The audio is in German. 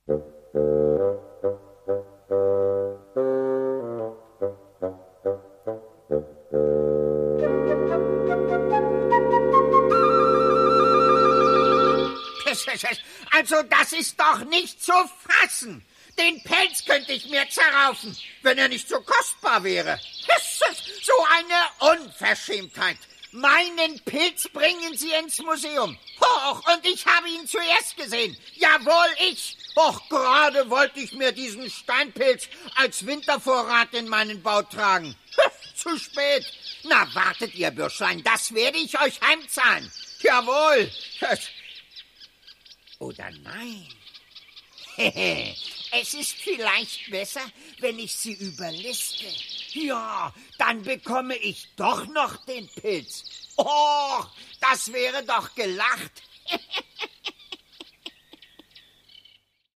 Also, das ist doch nicht zu fassen. Den Pelz könnte ich mir zerraufen, wenn er nicht so kostbar wäre. So eine Unverschämtheit. Meinen Pilz bringen Sie ins Museum. Hoch, und ich habe ihn zuerst gesehen. Jawohl, ich. Och, gerade wollte ich mir diesen Steinpilz als Wintervorrat in meinen Bau tragen. Zu spät. Na, wartet ihr, Bürschlein, das werde ich euch heimzahlen. Jawohl. Oder nein? Es ist vielleicht besser, wenn ich sie überliste. Ja, dann bekomme ich doch noch den Pilz. Oh, das wäre doch gelacht.